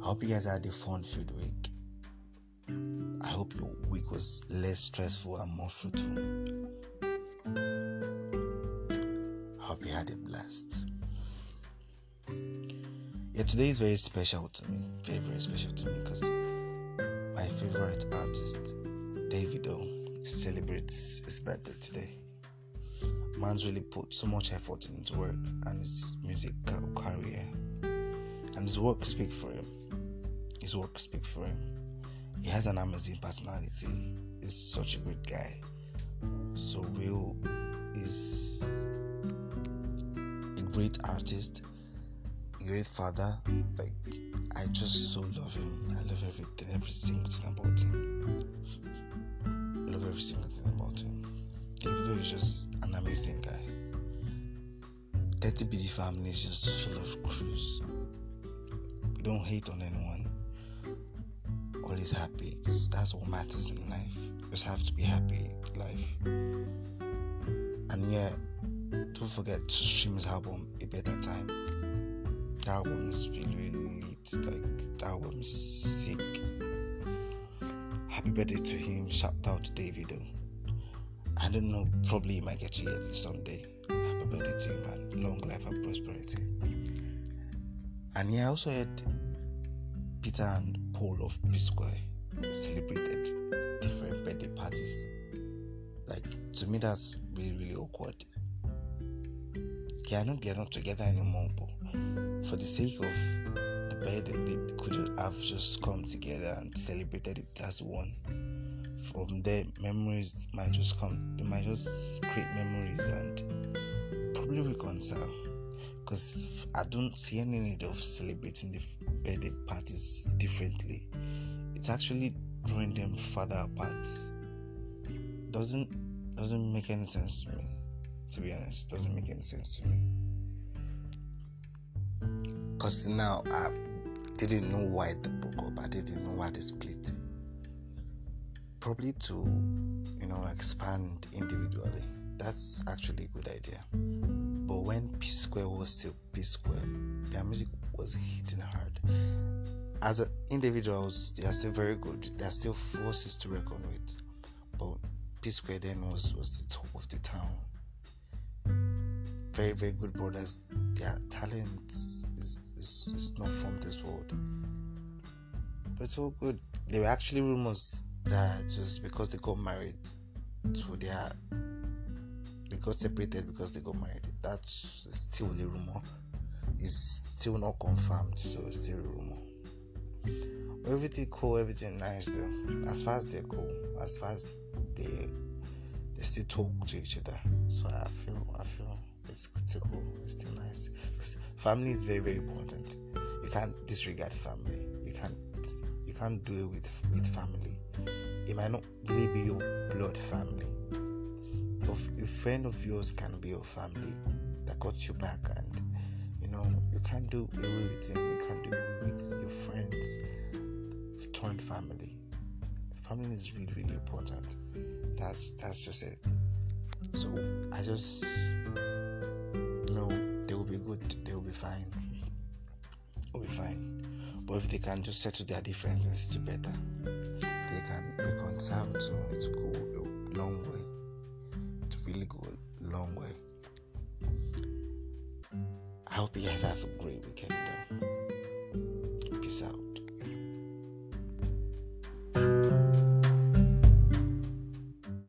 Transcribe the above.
hope you guys had a fun-filled week. I hope your week was less stressful and more fruitful. I hope you had a blast. Yeah, today is very special to me. Very, very special to me because my favorite artist, Davido, celebrates his birthday today. Man's really put so much effort into his work and his music career. And his work speaks for him. He has an amazing personality. He's such a great guy. So Will is a great artist, a great father. Like, I just so love him. I love everything, every single thing about him. Davido is just an amazing guy. 30BG family is just full of cruise. We don't hate on anyone. Always happy, because that's what matters in life. You just have to be happy in life. And yeah, don't forget to stream his album A Better Time. The album is really lit. Like, the album is sick. Happy birthday to him. Shout out to Davido. I don't know, probably you might get to hear this someday. Happy birthday to you, man. Long life and prosperity. And yeah, I also heard Peter and Paul of P-Square celebrated different birthday parties. Like, to me, that's really, really awkward. Yeah, I know they're not together anymore, but for the sake of the birthday, they could have just come together and celebrated it as one. From there, memories might just come. They might just create memories and probably reconcile. Because I don't see any need of celebrating the birthday parties differently. It's actually drawing them further apart. Doesn't make any sense to me. To be honest, doesn't make any sense to me. Because now I didn't know why they broke up. I didn't know why they split. Probably to, expand individually. That's actually a good idea. But when P-Square was still P-Square, their music was hitting hard. As individuals, they are still very good. They are still forces to reckon with. But P-Square then was the top of the town. Very, very good brothers. Their talent is not from this world. But it's all good. There were actually rumors that just because they got married, so they got separated because they got married. That's still the rumor. It's still not confirmed, so it's still a rumor. But everything cool, everything nice though. As far as they're cool, as far as they still talk to each other. So I feel it's still cool. It's still nice. Because family is very, very important. You can't disregard family. You can't do it with family. It might not really be your blood family. A friend of yours can be your family that got you back, and you can't do away with him. You can't do away with your friends. Torn family. Family is really, really important. That's just it. So I just know they will be good. They will be fine. They'll be fine. But if they can just settle their differences to better, they can reconcile to go a long way. To really go a long way. I hope you guys have a great weekend though. Peace out.